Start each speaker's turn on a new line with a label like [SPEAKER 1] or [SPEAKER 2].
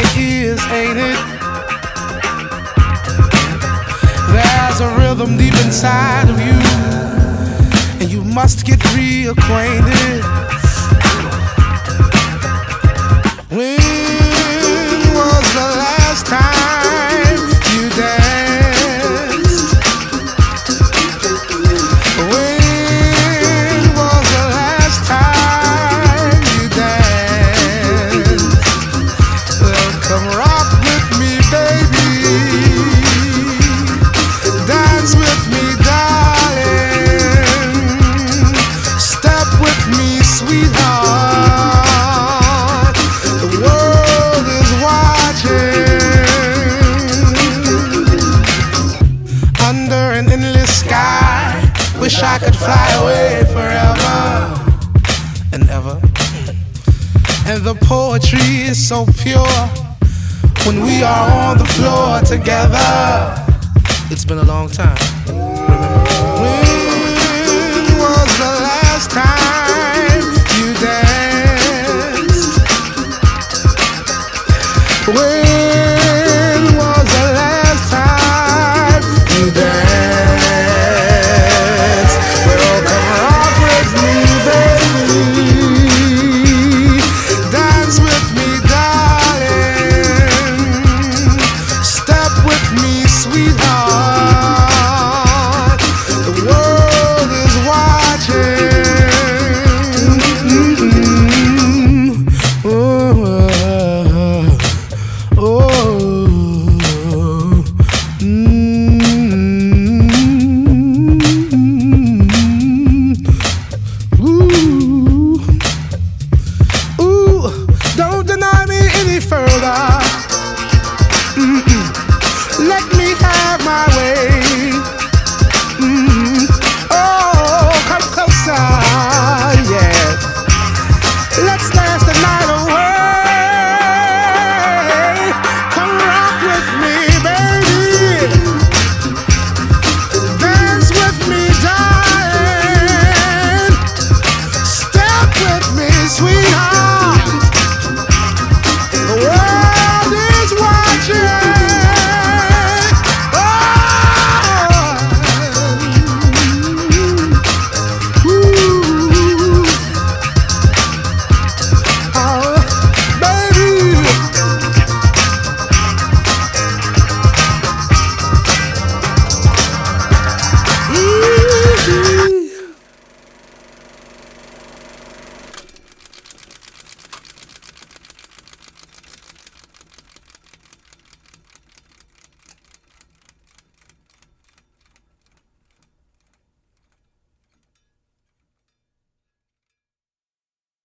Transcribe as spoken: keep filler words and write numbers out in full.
[SPEAKER 1] is, ain't it? There's a rhythm deep inside of you, and you must get reacquainted. When was the last time you danced? When was the last time you danced? Well, come rock with me, baby. Dance with me, darling. Step with me, sweetheart. The world is watching. Under an endless sky, wish I could fly away forever and ever. And the poetry is so pure when we are on the floor together. It's been a long time. When was the last time you danced? When